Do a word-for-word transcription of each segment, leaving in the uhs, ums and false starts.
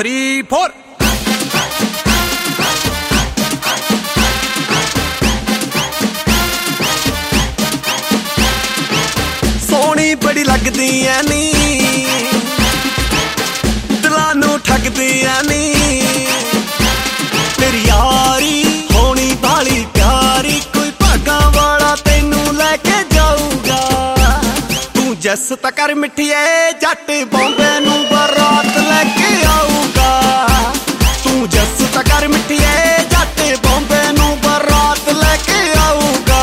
Three four. सोहनी बड़ी लगदी ऐ नी, दिलां नूं ठगदी ऐ नी, तेरी यारी होनी बाली प्यारी, कोई भागां वाला तैनू लैके जाऊगा। तू जस तां कर मिठिए जट बॉम्बे नूं बारात लैके आऊगा। तू जस तां कर मिठिए जट बॉम्बे नूं बारात लैके आऊगा।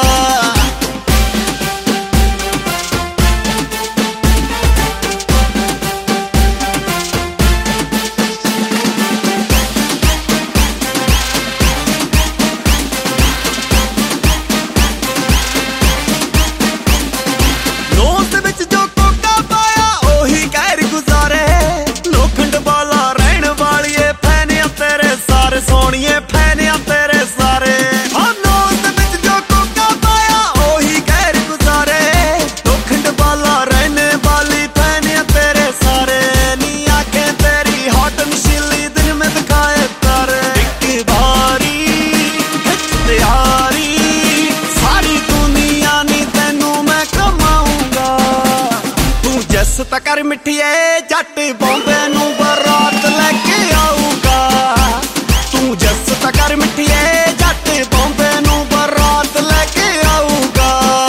सोनिए फैनिया तेरे सारे नोट विच जो कोका पाया ओही गैर गुजारे। लोखंड वाला रहने वाली फैनिया तेरे सारे, नी आंखें तेरी हॉट नशीली दिन में दिखाए तारे। एक बारी हिच तैयारी सारी दुनिया नी तैनू मैं कमाऊंगा। तू जस तां कर मिठिए जट बॉम्बे नूं बारात लैके आऊगा। तू जस तां कर मिठिए जट बॉम्बे नूं बारात लैके आऊगा।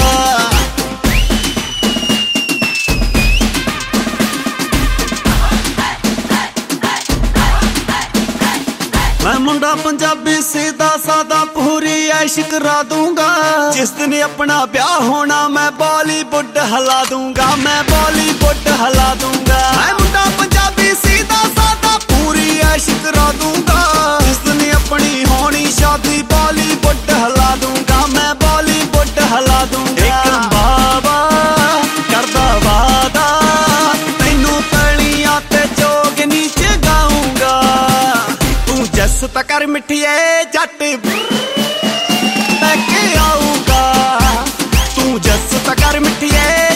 मैं मुंडा पंजाबी सीधा सादा पूरी ऐश करा दूंगा। जिस दिन अपना ब्याह होना मैं बॉलीवुड हिला दूंगा, मैं बॉलीवुड हिला दूंगा। मैं मुंडा पंजाबी सीधा सादा पूरी ऐश करा दूंगा। जिस दिन अपनी होनी शादी बॉलीवुड हिला दूंगा, मैं बॉलीवुड हिला दूंगा। एक बाबा करदा वादा तैनू तलियां ते जोग नीचे गाऊंगा। तू जस तां कर मिठिए जट लैके आऊगा। तू जस तां कर मिठिए